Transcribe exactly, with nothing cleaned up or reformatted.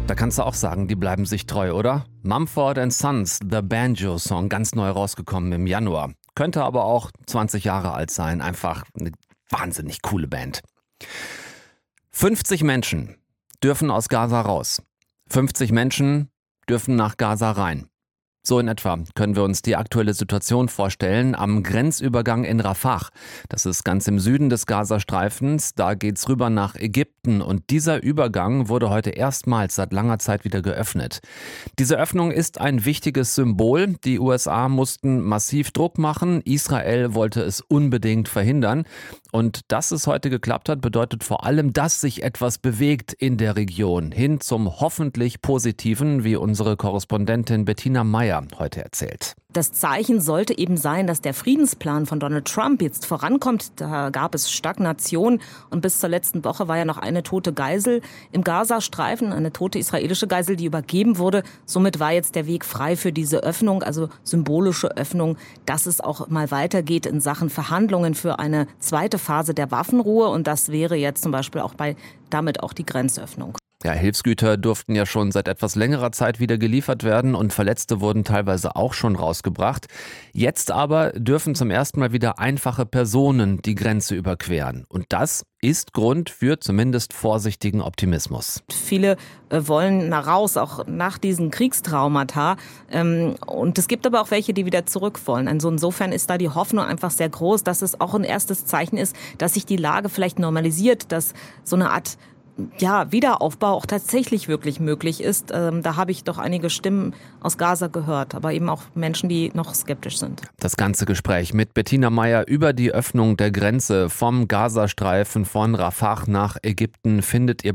Da kannst du auch sagen, die bleiben sich treu, oder? Mumford and Sons, The Banjo Song, ganz neu rausgekommen im Januar. Könnte aber auch zwanzig Jahre alt sein. Einfach eine wahnsinnig coole Band. fünfzig Menschen dürfen aus Gaza raus. fünfzig Menschen dürfen nach Gaza rein. So in etwa können wir uns die aktuelle Situation vorstellen am Grenzübergang in Rafah. Das ist ganz im Süden des Gazastreifens. Da geht's rüber nach Ägypten und dieser Übergang wurde heute erstmals seit langer Zeit wieder geöffnet. Diese Öffnung ist ein wichtiges Symbol. Die U S A mussten massiv Druck machen. Israel wollte es unbedingt verhindern. Und dass es heute geklappt hat, bedeutet vor allem, dass sich etwas bewegt in der Region. Hin zum hoffentlich Positiven, wie unsere Korrespondentin Bettina Meyer heute erzählt. Das Zeichen sollte eben sein, dass der Friedensplan von Donald Trump jetzt vorankommt. Da gab es Stagnation und bis zur letzten Woche war ja noch eine tote Geisel im Gazastreifen, eine tote israelische Geisel, die übergeben wurde. Somit war jetzt der Weg frei für diese Öffnung, also symbolische Öffnung, dass es auch mal weitergeht in Sachen Verhandlungen für eine zweite Phase der Waffenruhe. Und das wäre jetzt zum Beispiel auch bei damit auch die Grenzöffnung. Ja, Hilfsgüter durften ja schon seit etwas längerer Zeit wieder geliefert werden und Verletzte wurden teilweise auch schon rausgebracht. Jetzt aber dürfen zum ersten Mal wieder einfache Personen die Grenze überqueren. Und das ist Grund für zumindest vorsichtigen Optimismus. Viele äh, wollen nach raus, auch nach diesen Kriegstraumata. Ähm, und es gibt aber auch welche, die wieder zurück wollen. Also insofern ist da die Hoffnung einfach sehr groß, dass es auch ein erstes Zeichen ist, dass sich die Lage vielleicht normalisiert, dass so eine Art ja, Wiederaufbau auch tatsächlich wirklich möglich ist. Ähm, da habe ich doch einige Stimmen aus Gaza gehört, aber eben auch Menschen, die noch skeptisch sind. Das ganze Gespräch mit Bettina Meyer über die Öffnung der Grenze vom Gazastreifen von Rafah nach Ägypten findet ihr